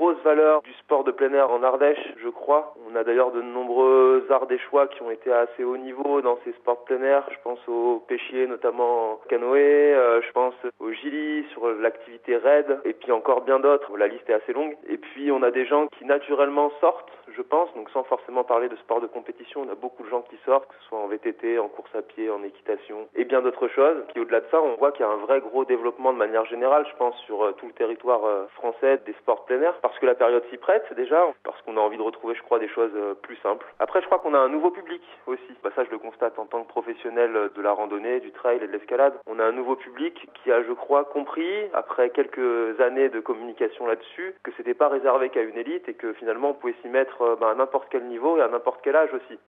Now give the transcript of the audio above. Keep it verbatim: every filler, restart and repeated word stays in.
grosse valeur du sport de plein air en Ardèche, je crois. On a d'ailleurs de nombreux Ardéchois qui ont été à assez haut niveau dans ces sports de plein air. Je pense aux pêchiers, notamment en canoë, euh, je pense au gili, sur l'activité raid, et puis encore bien d'autres. La liste est assez longue. Et puis on a des gens qui naturellement sortent, je pense, donc sans forcément parler de sport de compétition, on a beaucoup de gens qui sortent, que ce soit en V T T, en course à pied, en équitation, et bien d'autres choses. Puis au-delà de ça, on voit qu'il y a un vrai gros développement de manière générale, je pense, sur euh, tout le territoire euh, français des sports de plein air, parce que la période s'y prête déjà, parce qu'on a envie de retrouver, je crois, des choses euh, plus simples. Après, je crois qu'on a un nouveau public aussi. Bah, ça, je le constate en tant que professionnel de la randonnée, du trail et de l'escalade. On a un nouveau public qui a, je crois, compris, après quelques années de communication là-dessus, que c'était pas réservé qu'à une élite et que finalement on pouvait s'y mettre euh, bah, à n'importe quel niveau et à n'importe quel âge aussi.